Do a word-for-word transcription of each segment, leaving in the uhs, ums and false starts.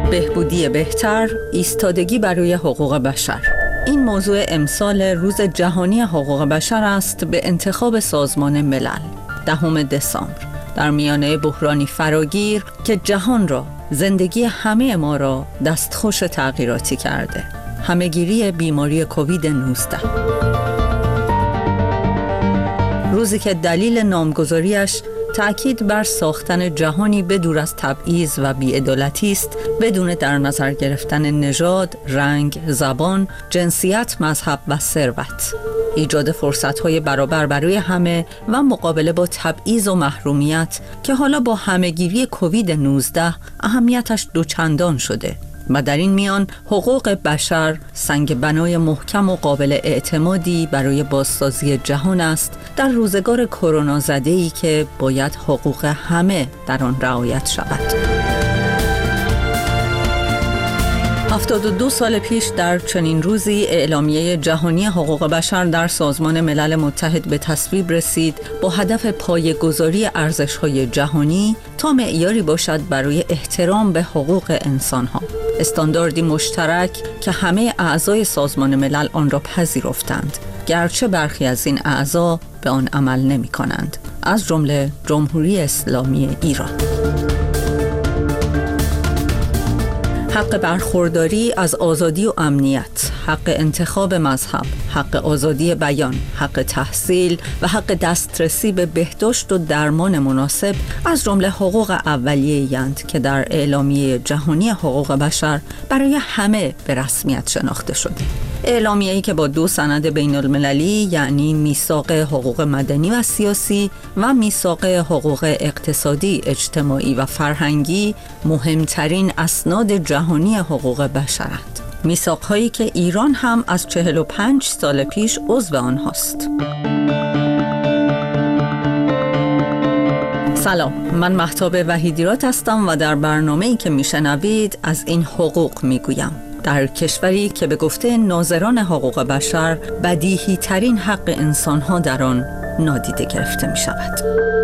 بهبودی بهتر، ایستادگی برای حقوق بشر. این موضوع امسال روز جهانی حقوق بشر است به انتخاب سازمان ملل دهم دسامبر، در میانه بحرانی فراگیر که جهان را، زندگی همه ما را دستخوش تغییراتی کرده. همه‌گیری بیماری کووید نوزده. روزی که دلیل نامگذاریش تأکید بر ساختن جهانی بدور از تبعیض و بی‌عدالتی است، بدون در نظر گرفتن نژاد، رنگ، زبان، جنسیت، مذهب و ثروت. ایجاد فرصت‌های برابر برای همه و مقابله با تبعیض و محرومیت که حالا با همه‌گیری کووید نوزده اهمیتش دوچندان شده. و در این میان حقوق بشر سنگ بنای محکم و قابل اعتمادی برای بازسازی جهان است در روزگار کرونا زده‌ای که باید حقوق همه در آن رعایت شود. هفتاد و دو سال پیش در چنین روزی اعلامیه جهانی حقوق بشر در سازمان ملل متحد به تصویب رسید با هدف پایه‌گذاری ارزش‌های جهانی تا معیاری باشد برای احترام به حقوق انسان‌ها. استانداردی مشترک که همه اعضای سازمان ملل آن را پذیرفتند، گرچه برخی از این اعضا به آن عمل نمی‌کنند، از جمله جمهوری اسلامی ایران. حق برخورداری از آزادی و امنیت، حق انتخاب مذهب، حق آزادی بیان، حق تحصیل و حق دسترسی به بهداشت و درمان مناسب از جمله حقوق اولیه‌اند که در اعلامیه جهانی حقوق بشر برای همه به رسمیت شناخته شده. اعلامیه‌ای که با دو سند بین المللی یعنی میثاق حقوق مدنی و سیاسی و میثاق حقوق اقتصادی، اجتماعی و فرهنگی مهمترین اسناد جهانی حقوق بشرند. میثاق‌هایی که ایران هم از چهل و پنج سال پیش عضو آنهاست. سلام، من مهتاب وحیدیرات هستم و در برنامه‌ای که میشنوید از این حقوق میگویم. در کشوری که به گفته ناظران حقوق بشر بدیهی ترین حق انسان‌ها در آن نادیده گرفته می شود.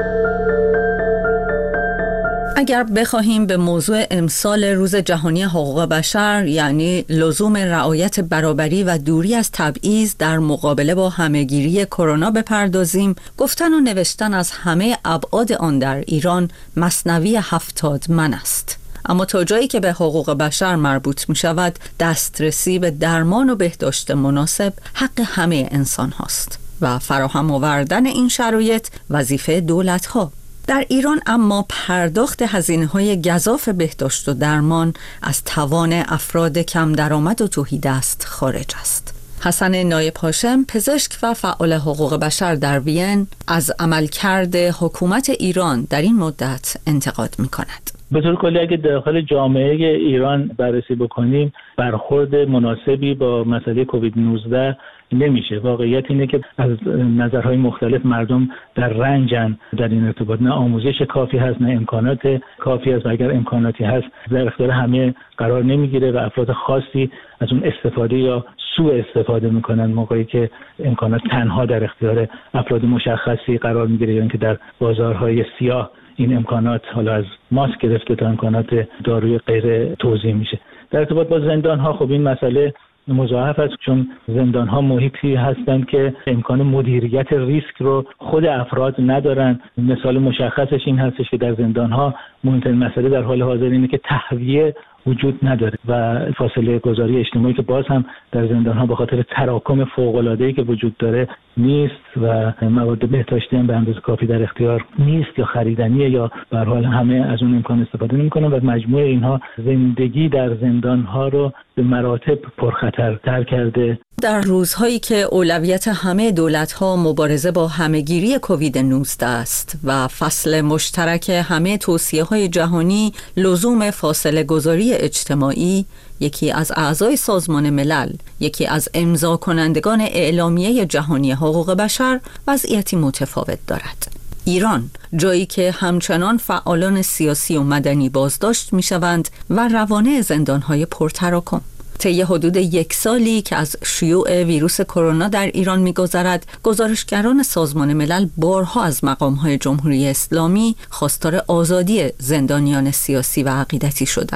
اگر بخواهیم به موضوع امسال روز جهانی حقوق بشر یعنی لزوم رعایت برابری و دوری از تبعیض در مقابله با همه‌گیری کرونا بپردازیم، گفتن و نوشتن از همه ابعاد آن در ایران مثنوی هفتاد من است. اما تا جایی که به حقوق بشر مربوط می شود، دسترسی به درمان و بهداشت مناسب حق همه انسان هاست و فراهم آوردن این شرایط وظیفه دولت ها. در ایران اما پرداخت هزینه‌های گزاف بهداشت و درمان از توان افراد کم درآمد و تهیدست خارج است. حسن نایب هاشم، پزشک و فعال حقوق بشر در وین، از عملکرد حکومت ایران در این مدت انتقاد می کند. به طور کلی اگه داخل جامعه ایران بررسی بکنیم، برخورد مناسبی با مسئله کووید نوزده نمیشه. واقعیت اینه که از نظرهای مختلف مردم در رنجن در این ارتباط. نه آموزش کافی هست، نه امکانات کافی هست و اگر امکاناتی هست در اختیار همه قرار نمیگیره و افراد خاصی از اون استفاده یا سوء استفاده میکنن، موقعی که امکانات تنها در اختیار افراد مشخصی قرار میگیره یا اینکه در بازارهای سیاه این امکانات حالا از ماسک گرفته تا امکانات داروی غیر توزیع میشه. در ارتباط با زندان ها خب این مسئله مضاعف است، چون زندان ها محیطی هستند که امکان مدیریت ریسک رو خود افراد ندارن. مثال مشخصش این هستش که در زندان ها مهمترین مسئله در حال حاضر اینه که تهویه وجود نداره و فاصله گذاری اجتماعی که باز هم در زندان ها به خاطر تراکم فوق العاده ای که وجود داره نیست و مواد بهداشتی هم به اندازه کافی در اختیار نیست یا خریدنیه یا به هر حال همه از اون امکان استفاده نمی‌کنن و مجموع اینها زندگی در زندان ها رو به مراتب پرخطرتر کرده. در روزهایی که اولویت همه دولت‌ها مبارزه با همه‌گیری کووید نوزده است و فصل مشترک همه توصیه‌های جهانی لزوم فاصله گذاری اجتماعی، یکی از اعضای سازمان ملل، یکی از امضا کنندگان اعلامیه جهانی حقوق بشر وضعیتی متفاوت دارد. ایران، جایی که همچنان فعالان سیاسی و مدنی بازداشت می‌شوند و روانه زندان‌های پرتراکم. طی حدود یک سالی که از شیوع ویروس کرونا در ایران می‌گذرد، گزارشگران سازمان ملل بارها از مقام‌های جمهوری اسلامی خواستار آزادی زندانیان سیاسی و عقیدتی شدند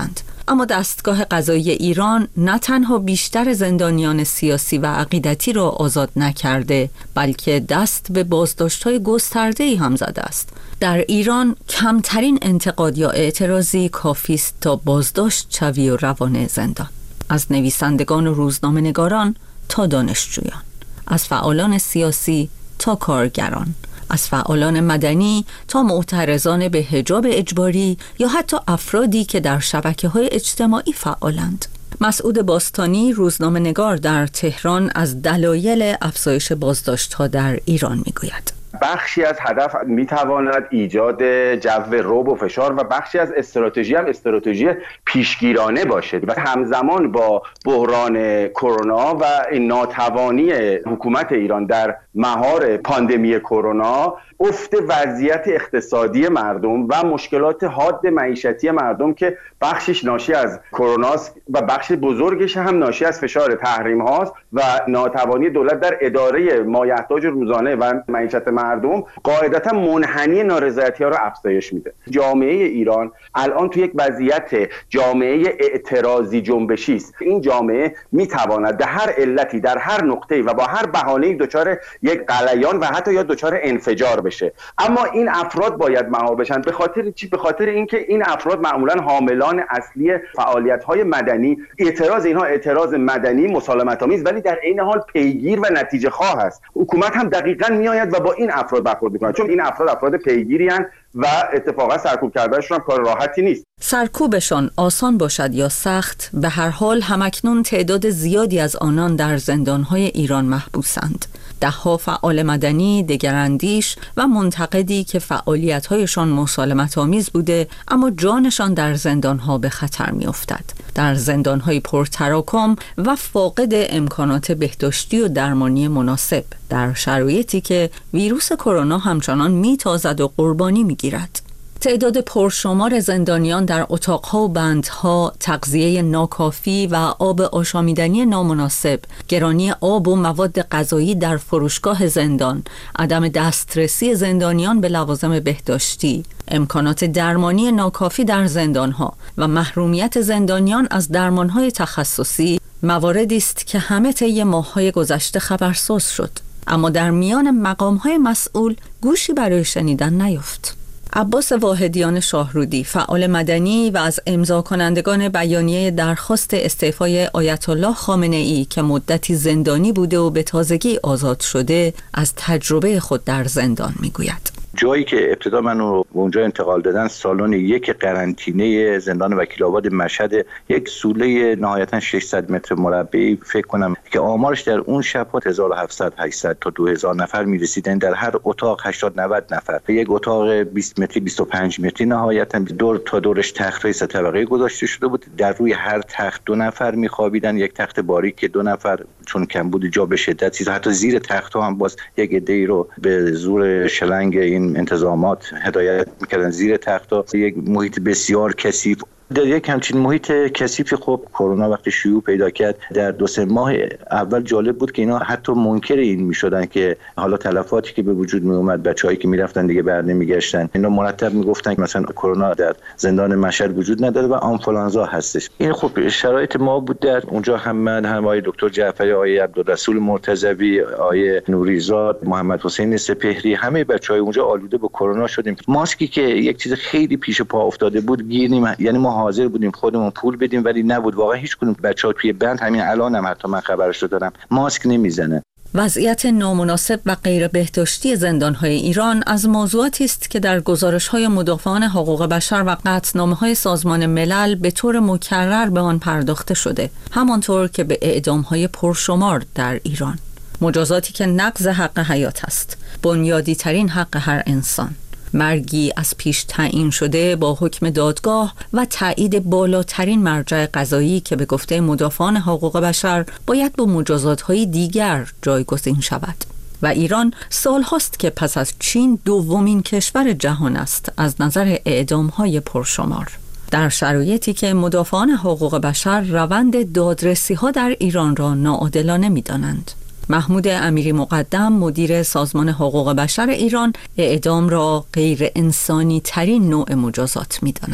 اما دستگاه قضایی ایران نه تنها بیشتر زندانیان سیاسی و عقیدتی را آزاد نکرده، بلکه دست به بازداشت‌های گسترده‌ای هم زده است. در ایران کمترین انتقاد یا اعتراضی کافی است تا بازداشت شوی و روانه زندان، از نویسندگان و روزنامه‌نگاران تا دانشجویان، از فعالان سیاسی تا کارگران، از فعالان مدنی تا معترضان به حجاب اجباری یا حتی افرادی که در شبکه‌های اجتماعی فعالند. مسعود باستانی، روزنامه‌نگار در تهران، از دلایل افزایش بازداشت‌ها در ایران می‌گوید. بخشی از هدف میتواند ایجاد جو رعب و فشار و بخشی از استراتژی هم استراتژی پیشگیرانه باشه و همزمان با بحران کرونا و ناتوانی حکومت ایران در مهار پاندمی کرونا، افت وضعیت اقتصادی مردم و مشکلات حاد معیشتی مردم که بخشش ناشی از کروناست و بخش بزرگش هم ناشی از فشار تحریم هاست و ناتوانی دولت در اداره مایحتاج روزانه و معیشت مردم، قاعدتا منحنی نارضایتی ها رو افزایش میده. جامعه ایران الان توی یک وضعیت جامعه اعتراضی جنبشی است. این جامعه میتواند به هر علتی در هر نقطه‌ای و با هر بهانه‌ای دچار یک غلیان و حتی یا دچار انفجار بشه، اما این افراد باید مهار بشن. به خاطر چی؟ به خاطر اینکه این افراد معمولا حاملان اصلی فعالیت‌های مدنی، اعتراض اینها اعتراض مدنی مسالمت‌آمیز ولی در عین حال پیگیر و نتیجه خواه است. حکومت هم دقیقاً میآید و با این افراد برخورد می‌کند، چون این افراد افراد پیگیری هستند و اتفاقا سرکوب کردنشون هم کار راحتی نیست. سرکوبشان آسان باشد یا سخت، به هر حال همکنون تعداد زیادی از آنان در زندان‌های ایران محبوسند. ده‌ها فعال مدنی، دگراندیش و منتقدی که فعالیت‌هایشان مسالمت‌آمیز بوده اما جانشان در زندان‌ها به خطر می‌افتد. در زندان‌های پرتراکم و فاقد امکانات بهداشتی و درمانی مناسب، در شرایطی که ویروس کرونا همچنان می‌تازد و قربانی می‌گیرد. تعداد پرشمار زندانیان در اتاقها و بندها، تغذیه ناکافی و آب آشامیدنی نامناسب، گرانی آب و مواد غذایی در فروشگاه زندان، عدم دسترسی زندانیان به لوازم بهداشتی، امکانات درمانی ناکافی در زندانها و محرومیت زندانیان از درمانهای تخصصی مواردی است که همه طی ماه‌های گذشته خبرساز شد، اما در میان مقام‌های مسئول گوشی برای شنیدن نیافت. عباس واحدیان شاهرودی، فعال مدنی و از امضا کنندگان بیانیه درخواست استعفای آیت الله خامنه‌ای که مدتی زندانی بوده و به تازگی آزاد شده، از تجربه خود در زندان میگوید. جایی که ابتدا منو اونجا انتقال دادن، سالن یک قرنطینه زندان وکیل آباد مشهد، یک سوله نهایتا ششصد متر مربعی فکر کنم که آمارش در اون شب‌ها هزار و هفتصد هشتصد تا دو هزار نفر می‌رسیدن، در هر اتاق هشتاد نود نفر، یک اتاق بیست متری بیست و پنج متری نهایتا دور تا دورش تخت‌های سه طبقه‌ای گذاشته شده بود، در روی هر تخت دو نفر می‌خوابیدن، یک تخت باریک دو نفر، چون کمبود جا به شدت چیز، حتی زیر تخت‌ها هم باز یک عده‌ای رو به زور شلنگ این انتظامات هدایت میکردن زیر تخت‌ها. یک محیط بسیار کثیف. در یک همچین محیط کثیف خب کرونا وقتی شیوع پیدا کرد در دو سه ماه اول جالب بود که اینا حتی منکر این میشدن که حالا تلفاتی که به وجود می اومد، بچه‌هایی که میرفتن دیگه بر نمیگشتن، اینا مرتب میگفتن که مثلا کرونا در زندان مشهد وجود نداره و آنفولانزا هستش. این خب شرایط ما بود در اونجا، هم من هم آقای دکتر جعفری، آقای عبدالرسول مرتضوی، آقای نوریزاد، محمد حسین سپهری، همه بچهای اونجا آلوده به کرونا شدیم. ماسکی که یک چیز خیلی پیش پا افتاده بود گیریم، یعنی ما حاضر بودیم خودمون پول بدیم ولی نبود. واقعا هیچ کدوم بچه‌ها توی بند، همین الانم حتی من خبرش رو دارم، ماسک نمیزنه. وضعیت نامناسب و غیر بهداشتی زندان‌های ایران از موضوعاتی است که در گزارش‌های مدافعان حقوق بشر و قطعنامه‌های سازمان ملل به طور مکرر به آن پرداخته شده، همانطور که به اعدام‌های پرشمار در ایران، مجازاتی که نقض حق حیات است، بنیادی ترین حق هر انسان، مرگی از پیش تعیین شده با حکم دادگاه و تایید بالاترین مرجع قضایی که به گفته مدافعان حقوق بشر باید با مجازات‌های دیگر جایگزین شود. و ایران سال هاست که پس از چین دومین کشور جهان است از نظر اعدام‌های پرشمار. در شرایطی که مدافعان حقوق بشر روند دادرسی‌ها در ایران را ناعادلانه می‌دانند. محمود امیری مقدم، مدیر سازمان حقوق بشر ایران، اعدام را غیر انسانی ترین نوع مجازات می داند.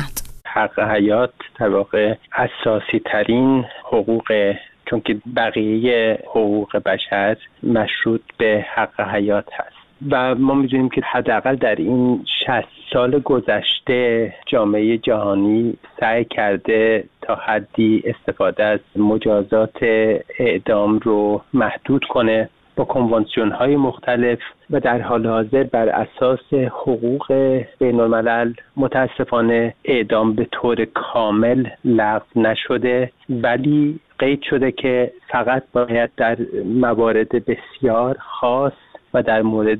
حق حیات در واقع اساسی ترین حقوق، چون که بقیه حقوق بشر مشروط به حق حیات هست و ما می‌دونیم که حداقل در این شصت سال گذشته جامعه جهانی سعی کرده تا حدی استفاده از مجازات اعدام رو محدود کنه با کنوانسیون‌های مختلف و در حال حاضر بر اساس حقوق بین‌الملل متاسفانه اعدام به طور کامل لغو نشده، ولی قید شده که فقط باید در موارد بسیار خاص و در مورد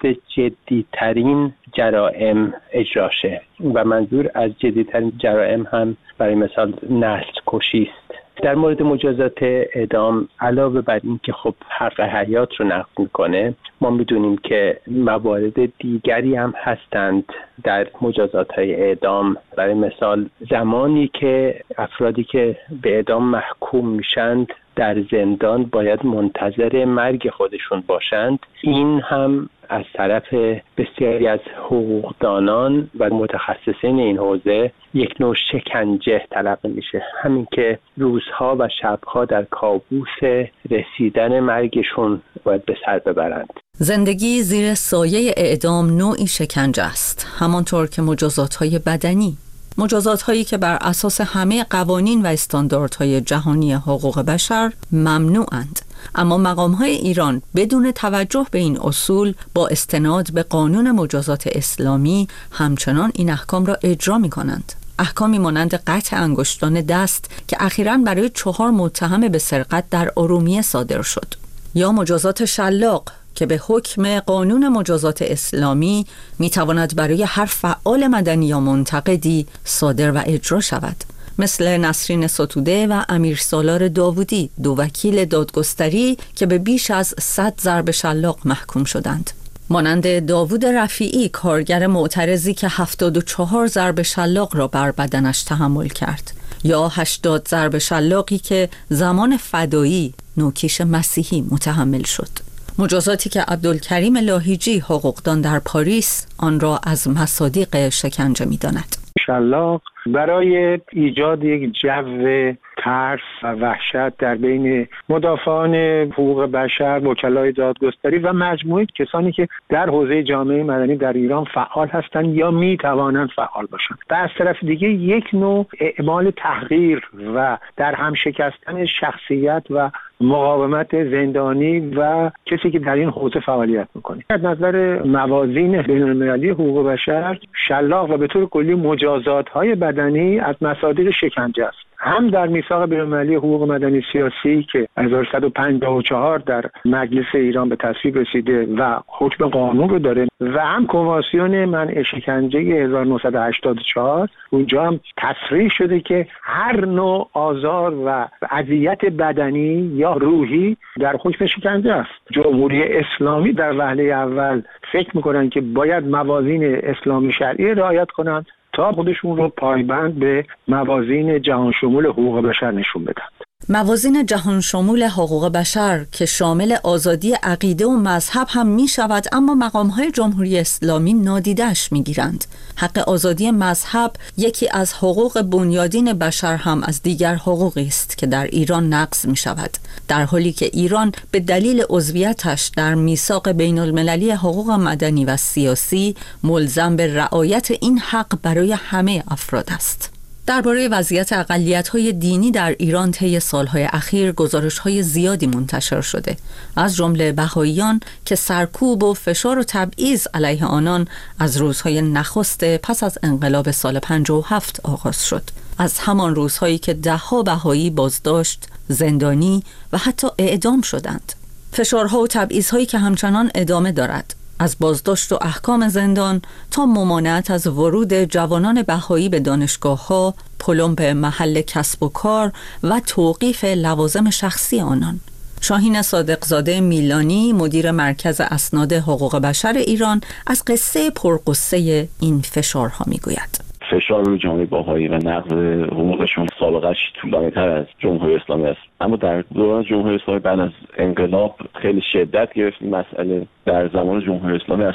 جدی‌ترین جرائم اجرا شه و منظور از جدی‌ترین جرائم هم برای مثال نسل کشی است. در مورد مجازات اعدام علاوه بر این که خب حق حیات رو نقض میکنه، ما میدونیم که موارد دیگری هم هستند در مجازات های اعدام. برای مثال زمانی که افرادی که به اعدام محکوم میشند در زندان باید منتظر مرگ خودشون باشند، این هم از طرف بسیاری از حقوقدانان و متخصصین این حوزه یک نوع شکنجه تلقی میشه. همین که روزها و شبها در کابوس رسیدن مرگشون باید به سر ببرند. زندگی زیر سایه اعدام نوعی شکنجه است، همانطور که مجازات‌های بدنی، مجازات‌هایی که بر اساس همه قوانین و استانداردهای جهانی حقوق بشر ممنوعند. اما مقام‌های ایران بدون توجه به این اصول با استناد به قانون مجازات اسلامی همچنان این احکام را اجرا می‌کنند. احکامی مانند قطع انگشتان دست که اخیراً برای چهار متهم به سرقت در ارومیه صادر شد، یا مجازات شلاق که به حکم قانون مجازات اسلامی میتواند برای هر فعال مدنی یا منتقدی صادر و اجرا شود، مثل نسرین ستوده و امیر سالار داوودی، دو وکیل دادگستری که به بیش از صد ضرب شلاق محکوم شدند. مانند داوود رفیعی، کارگر معترضی که هفتاد و چهار ضرب شلاق را بر بدنش تحمل کرد، یا هشتاد ضرب شلاقی که زمان فدایی، نوکیش مسیحی، متحمل شد. مجازاتی که عبدالکریم لاهیجی، حقوقدان در پاریس، آن را از مصادیق شکنجه می‌داند. شلاق برای ایجاد یک جو ترس و وحشت در بین مدافعان حقوق بشر، وکلای دادگستری و مجموعه کسانی که در حوزه جامعه مدنی در ایران فعال هستند یا می توانند فعال باشند. و از طرف دیگه یک نوع اعمال تحقیر و در هم شکستن شخصیت و مقاومت زندانی و کسی که در این حوزه فعالیت میکنه. از نظر موازین بین‌المللی حقوق بشر، شلاق و به طور کلی مجازات‌های بدنی از مصادیق شکنجه است. هم در میثاق بین‌المللی حقوق مدنی سیاسی که هزار و صد و پنجاه و چهار در مجلس ایران به تصویب رسیده و حکم قانون رو داره، و هم کنوانسیون منع شکنجه هزار و نهصد و هشتاد و چهار، اونجا هم تصریح شده که هر نوع آزار و اذیت بدنی یا روحی در حکم شکنجه است. جمهوری اسلامی در وهله اول فکر میکنن که باید موازین اسلامی شرعی رعایت کنند تا خودشون رو پایبند به موازین جهان شمول حقوق بشر نشون بدن. موازین جهان شمول حقوق بشر که شامل آزادی عقیده و مذهب هم می شود، اما مقام‌های جمهوری اسلامی نادیده‌اش می گیرند. حق آزادی مذهب یکی از حقوق بنیادین بشر هم از دیگر حقوقی است که در ایران نقض می شود، در حالی که ایران به دلیل عضویتش در میثاق بین‌المللی حقوق مدنی و سیاسی ملزم به رعایت این حق برای همه افراد است. درباره وضعیت اقلیت‌های دینی در ایران طی سال‌های اخیر گزارش‌های زیادی منتشر شده، از جمله بهائیان که سرکوب و فشار و تبعیض علیه آنان از روزهای نخست پس از انقلاب سال پنجاه و هفت آغاز شد، از همان روزهایی که ده‌ها بهایی بازداشت، زندانی و حتی اعدام شدند. فشارها و تبعیض‌هایی که همچنان ادامه دارد، از بازداشت و احکام زندان تا ممانعت از ورود جوانان بهایی به دانشگاه‌ها، پلم به محل کسب و کار و توقیف لوازم شخصی آنان. شاهین صادقزاده میلانی، مدیر مرکز اسناد حقوق بشر ایران، از قصه پرقصه این فشارها میگوید. فشار روی جامعه بهایی و نقض حقوقشون سابقه‌اش طولانی‌تر از جمهوری اسلامی است، اما در دوران جمهوری اسلامی بعد از انقلاب خیلی شدت گرفت این مسئله. در زمان جمهوری اسلامی